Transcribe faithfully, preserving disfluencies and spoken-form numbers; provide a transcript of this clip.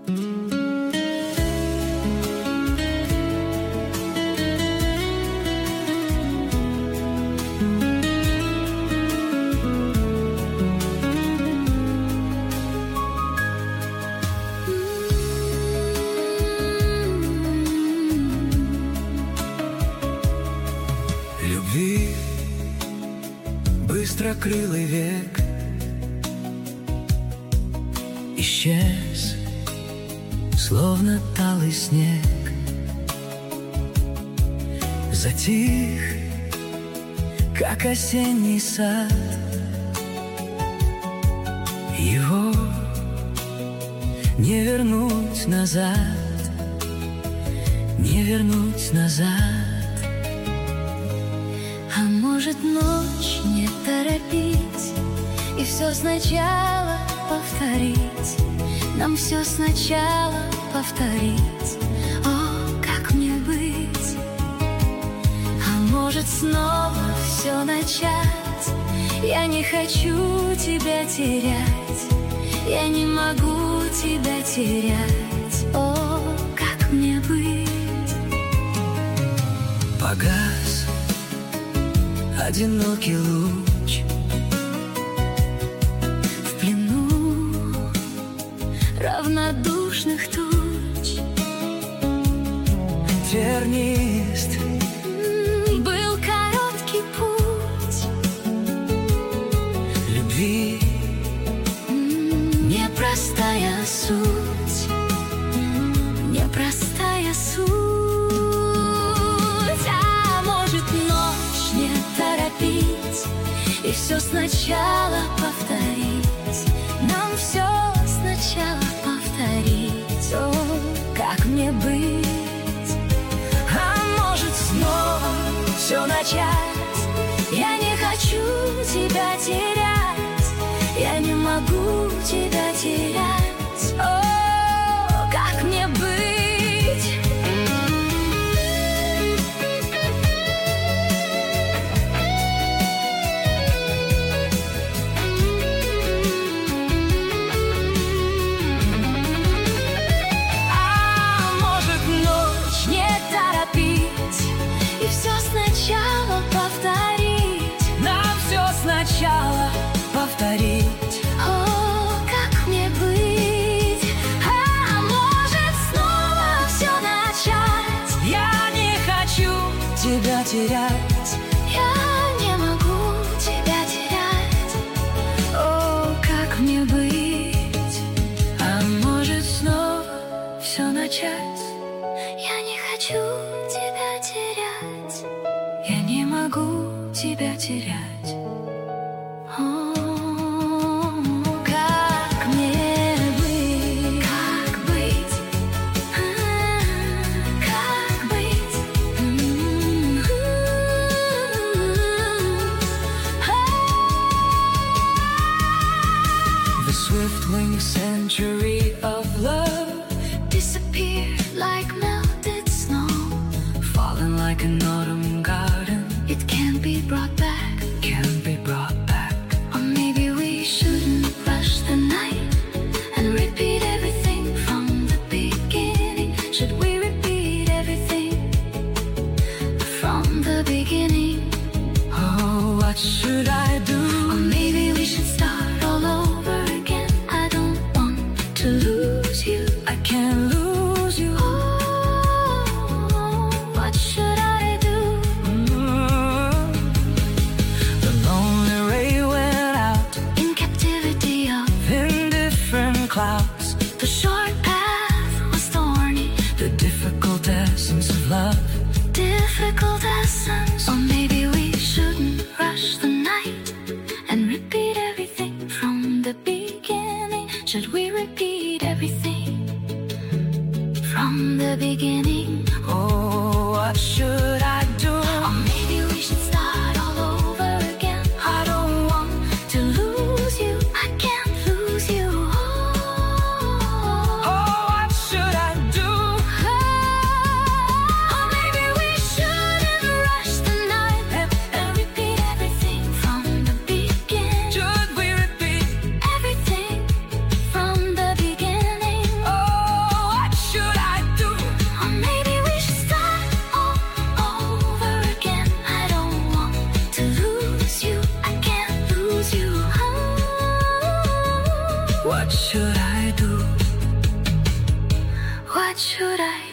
Любви быстрокрылый век исчез, словно талый снег. Затих, как осенний сад. Его не вернуть назад, не вернуть назад. А может, ночь не торопить и все сначала повторить? Нам все сначала повторить. О, как мне быть? А может, снова все начать? Я не хочу тебя терять, я не могу тебя терять. О, как мне быть? Погас одинокий луч в плену равнодушных туч. Тернист был короткий путь любви, непростая суть, непростая суть. А может, ночь не торопить и все сначала повторить? Нам все сначала повторить. О, как мне быть? а может, снова все начать? Я не хочу тебя терять, я не могу тебя терять. О, как мне быть? А может, ночь Не торопить и все сначала повторить. нам все сначала повторить. О, как мне быть? А может, снова все начать? Я не хочу тебя терять, Я не могу тебя терять. О, как мне быть? а может, снова все начать? Я не хочу тебя терять, Я не могу тебя терять. о, как мне быть? Как быть? А, как быть? М, The swift-winged century of love, disappear like melted snow. falling like an autumn garden, It can't be brought back. can't be brought back. Or maybe we shouldn't rush the night and repeat everything from the beginning. Should we repeat everything from the beginning? Oh, what should I do? Or maybe we should start all over again. I don't want to lose you. I can't lose you. Oh, what should I do? Mm. The lonely ray went out In captivity of in different clouds. the short path was thorny, The difficult essence of love. difficult essence. Or maybe we shouldn't rush the night and repeat everything from the beginning. Should we repeat everything from the beginning? Oh, what should I do? Or maybe we should start all over again. I don't want to lose you. I can't lose you. Oh, Oh, what should I do? or maybe we shouldn't rush the night and, and repeat everything from the beginning. Should we repeat? Everything from the beginning. Oh, What should I do? What should I